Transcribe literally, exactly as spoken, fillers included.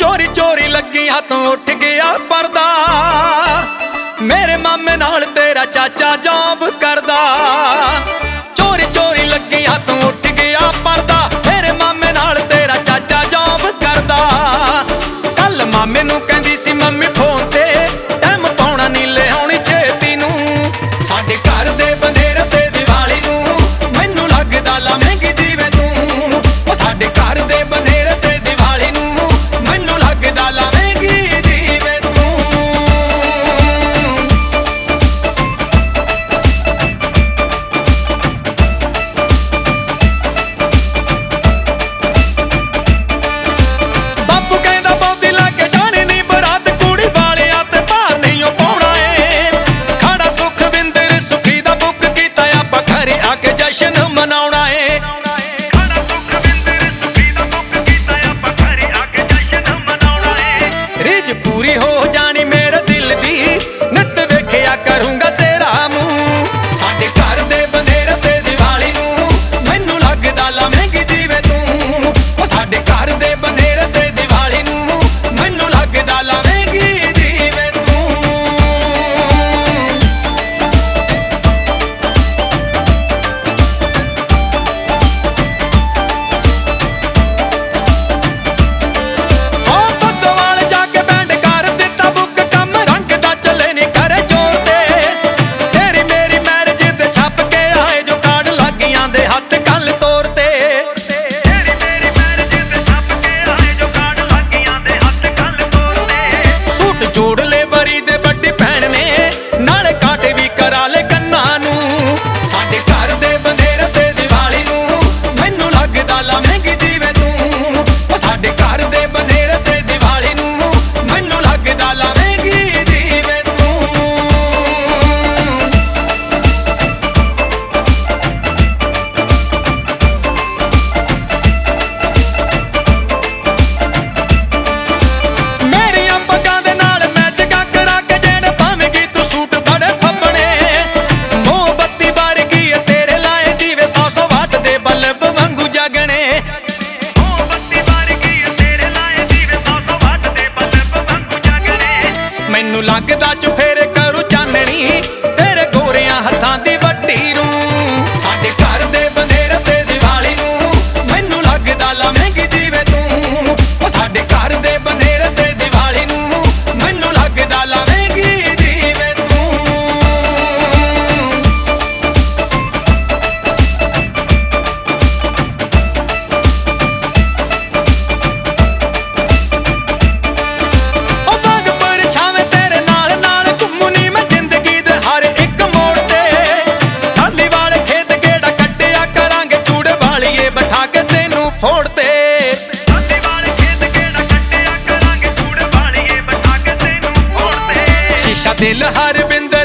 चोरी चोरी लगी हाथों उठ गया पर्दा, मेरे मामे नाल तेरा चाचा जॉब करदा। चोरी चोरी लगी हाथों उठ गया पर्दा, मेरे मामे नाल तेरा चाचा जॉब करदा। कल मामे नूं कहंदी सी मम्मी फोन ते टाइम पाउणा नी लिआउणी छेती नूं, साडे घर दे बनेरे ते दिवाली नूं मैनूं लगदा लावेंगी दीवे तूं। ओ साडे घर दे बनेरे ते दिवाली नूं मैनूं लगदा लावेंगी दीवे तूं। बापू कहंदा बहुती लागे जाणी नी बरात, कुड़ी वालियां ते भार नहीं ओ पाउणा ए। खाड़ा सुखविंदर सुखी दा बुक कीता आपां घरे आके जशन मनाउणा ए। रीज पूरी हो जानी मेरे दिल दी, नित वेखिया करूंगा तेरा मुंह। साडे घर दे बनेरे ते दिवाली नूं मैनूं लगदा लावेंगी दीवे तूं। ओ साडे घर दे बनेरे ते दिवाली नूं मैनूं लगदा लावेंगी दीवे तूं। ओ बदवाल जाके बैंड कर दिता बुक, कम रंग दा चले नी करे जोर ते। तेरी मेरी मैरिज ते छप के आए जो कार्ड लागियां दे हत्थ गल तोर ते। सूट जोड़ ले बरी दे बड़ी भैन ने, नाले कांटे भी करा ले कन्नां नूं। साडे घर दे बनेरे ते दिवाली नूं मैनूं लगदा लावेंगी दीवे तूं। ओ साडे घर दे बनेरे ते दिवाली नूं मैनूं लगदा लावेंगी दीवे तूं। मेरियां पग्गां दे नाल मैच करा के जेड़े पावेंगी तू सूट बड़े फब्बने। मोमबत्ती बारगी है तेरे लाए दीवे, सौ सौ वाट दे बल्ब वांगू जगने। मैनूं लगदा चुफेरे करू चानणी तेरे गोरियां हत्थां दी वड्डी रूं। साडे घर दे बनेरे ते दिवाली नूं मैनूं लगदा लावेंगी दीवे तूं। ओ साडे घर दे बनेरे ते दिवाली नूं मैनूं लगदा लावेंगी दीवे तूं। ओ बाग परछावें तेरे नाल नाल घुम्मूनी मैं जिंदगी दे हर एक मोड़ ते। टाली वाले खेत गेड़ा कट्टिया करांगे, चूड़े वालिए बैठा के तैनूं फोड़ते। शीशा दिल हर बिंदर